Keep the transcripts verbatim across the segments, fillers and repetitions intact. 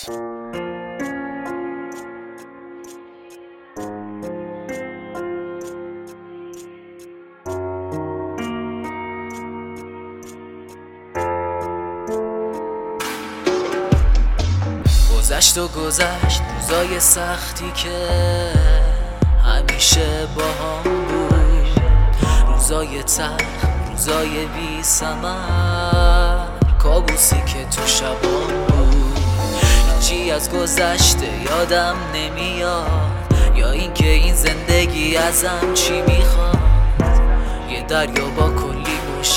گذشت و گذشت روزای سختی که همیشه با هم بود، روزای تلخ، روزای بی ثمر، کابوسی که تو شبام بود. هیچی از گذشته یادم نمیاد، یا اینکه این زندگی ازم چی میخواد. یه دریا با کلی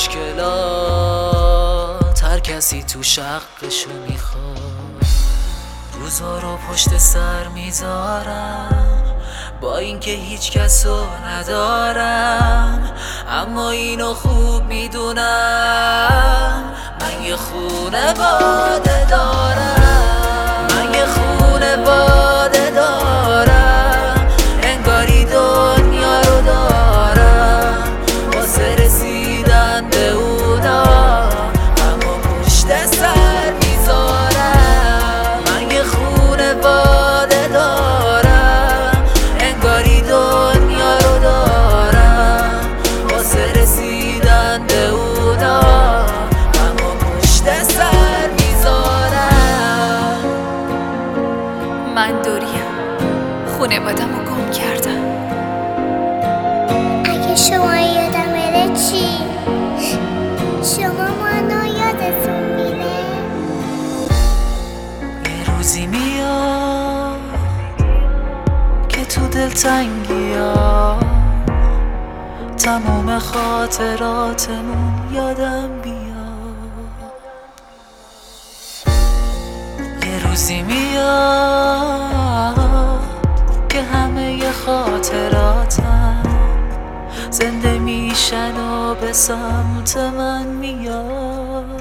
مشکلات، هر کسی تو شقشو میخواد. روزا رو پشت سر میذارم با اینکه هیچ کسو ندارم، اما اینو خوب میدونم من یه خونواده دارم. من یه خونواده دارم، انگاری دنیا رو دارم واسه رسیدن به اونا، اما پشت سر میذارم. من یه خونواده دارم، انگاری دنیا رو دارم واسه رسیدن به اونا، اما پشت سر میذارم. من دوریم، خونوادم رو گم کردم. اگه شما یادم بره چی؟ شما منو یادتون میره؟ یه روزی میاد که تو دلتنگی ها تموم خاطراتمون یادم بیاد. یه روزی میاد که همه خاطراتم زنده میشن و به سمت من میاد.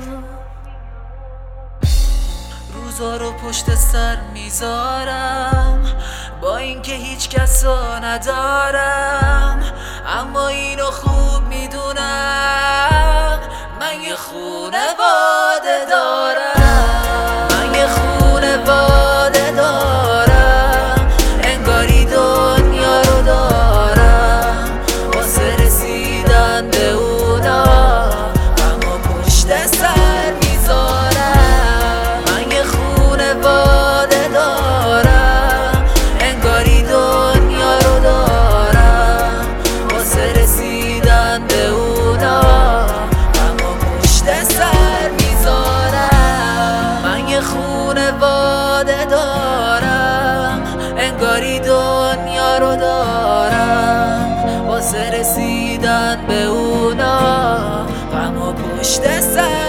روزا رو پشت سر میذارم با اینکه هیچ کسو ندارم، اما اینو خوب میدونم من یه خونواده دارم. من یه خونواده دارم، انگاری دنیا رو دارم واسه رسیدن به اونا، اما پشت سر میذارم. من یه خونواده دارم، انگاری دنیا رو دارم واسه رسیدن به اونا، اما پشت سر میذارم. من یه خونواده دارم، انگاری دنیا رو دارم واسه رسیدن به اونا، اما پشت سر